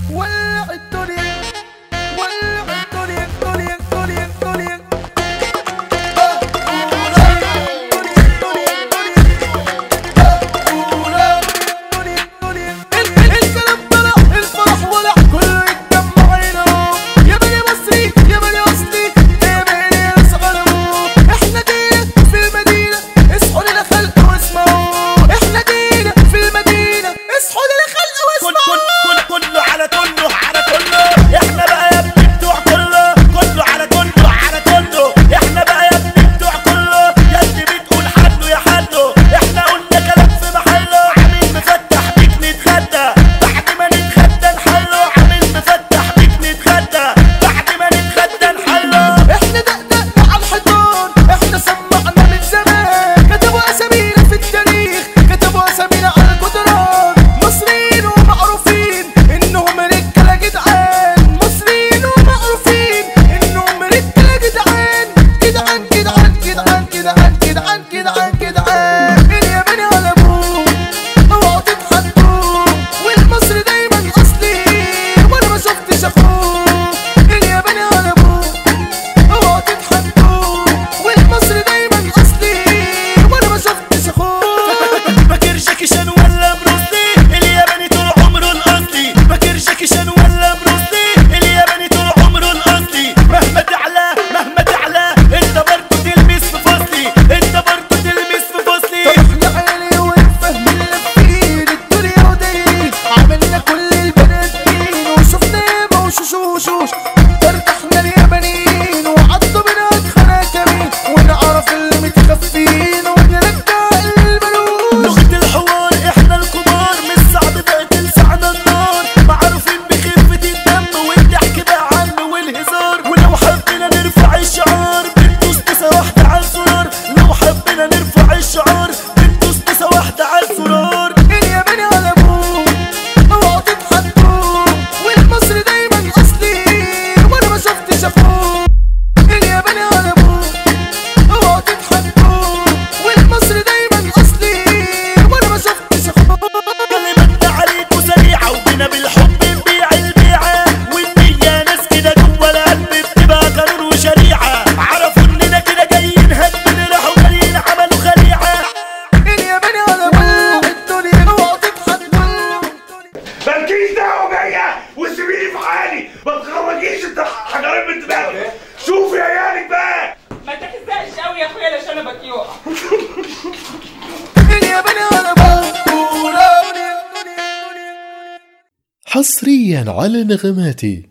ولع الدنيا ولع الدنيا الدنيا الدنيا الدنيا الكلام طلع الفرح ولع كله يتجمع هنا يا بني مصري يا بني اصلي يا بني اصغروا احنا دينا في المدينة اصحوا لنا خلق واسمعوا احنا دينا في المدينة اصحوا لنا خلق واسمعوا كله على كله على كله احنا بقى يا ابني بتوع كله كله على كله على كله احنا بقى يا ابني بتوع كله يا اللي بتقول حله يا حله احنا قلنا كلام في محله عامل مفتح بيك نتغدى بعد ما نتغدى نحله عامل مفتح بيك نتغدى بعد ما نتغدى نحله احنا دقدقنا على الحيطان احنا سمعنا من زمان كتبوا اسامينا في التاريخ كتبوا اسامينا على الجدران مصريين ومعروفين انهم رجاله جدعان مصريين ومعروفين انهم رجاله جدعان جدعان جدعان جدعان جدعان جدعان جدعان جدعان اليمني على ابوه اوعوا تتحدوا والمصري دايما اصلي وانا ما شفتش اخوه اليمني على ابوه اوعوا تتحدوا والمصري دايما اصلي وانا ما شفتش اخوه فاكر جاكي شان ولا بروسلي الياباني طول عمره الاصلي فاكر جاكي شان ولا بروسلي الياباني طول عمره الاصلي مهما تعلى انت برضه تلمس في فصلي انت برضه تلمس في فصلي طب احنا عيالي ونفهم اللي فين الدنيا ودي عملنا كل البنات مين وشفنا ياما وشوش ارتحنا اليابانيين وعدوا بنا ادخنا كمين ونعرف اللي متخفين ونرجع الملوك لغة الحوار احنا الكبار مش صعب بقى تلسعنا النار معروفين بخفة الدم والضحك بقى علم والهزار ولو حبينا نرفع الشعار بندوس تسا واحدة على الزرار لو حبينا نرفع الشعار بندوس تسا واحدة على الزرار الياباني على ابوه اوعوا تتحدوا والمصري دايما اصلي وانا ما شفتش اخوه الياباني على ابوه اوعوا تتحدوا والمصري دايما اصلي وانا ما شفتش اخوه كلماتنا عليكوا سريعة وبينا بالحب نبيع البيعة والنية ناس كده جوا القلب بتبقى قانون وشريعة عرفوا اننا كده جايين هدمنا راحوا جايين عملوا خليعة الياباني على ابوه الدنيا اوعوا تتحدوا مالكيش دعوه بيا وسيبيني في حالي ما تخرجيش انت حجرين من دماغك شوفي عيالك بقى ما تحزقش قوي يا اخويا لا شنبك يقع الياباني على ابوه حصريا على نغماتي